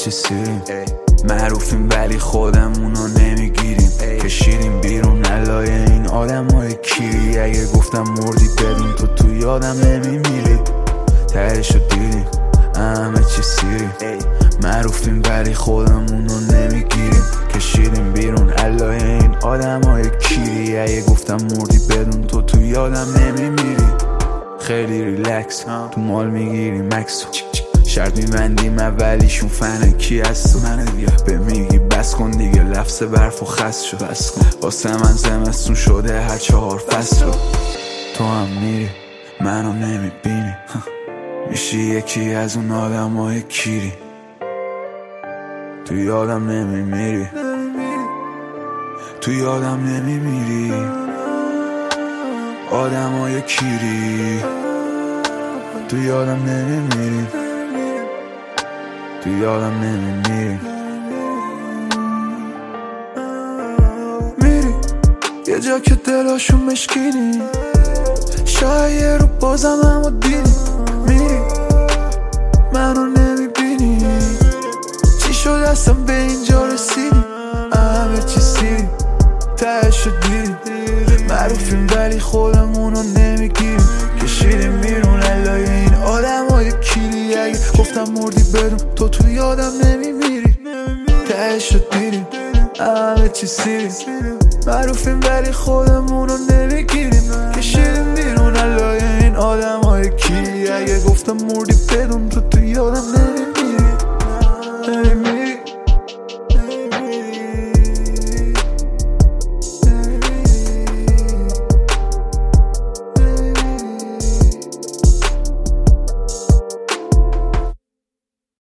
چی سیریم معروفیم ولی خودمونو نمیگیریم کشیدیم بیرون علای این آدم های کیری اگه گفتم مردی بدون تو یادم نمیمیری تهشو دیدیم همه چی سیریم معروفیم ولی خودمونو نمیگیریم کشیدیم بیرون علای این آدم های کیری اگه گفتم مردی بدون تو یادم نمیمیری خیلی ریلکس تو مال میگیریم مکسو شرط میبندیم اولیشون فنه کی هست منه دیگه به میگی بس کن دیگه لفظ برف و خست شد بس کن واسه من زمستون شده هر 4 فصل رو تو هم میری منو نمیبینی میشی یکی از اون آدم های کیری تو یادم نمیمیری تو یادم نمیمیری آدم های کیری تو یادم نمیمیری تو یادم نمیمیری میری یه جا که دلاشون مشکینی شاید رو بازم همو دیدی میری منو نمیبینی چی شد اصلا به اینجا رسیدی همه چی سیری تهشو دیدی معروفیم ولی خودمونو نمیگیریم کشیدیم بیرون علای این آدم های کیری اگه گفتم مردی بدون تو یادم نمیمیری تهشو دیدیم همه چی سیریم معروفیم ولی خودمونو نمیگیریم کشیدیم بیرون علای این آدم های کیری اگه گفتم مردی بدون تو یادم نمیمیری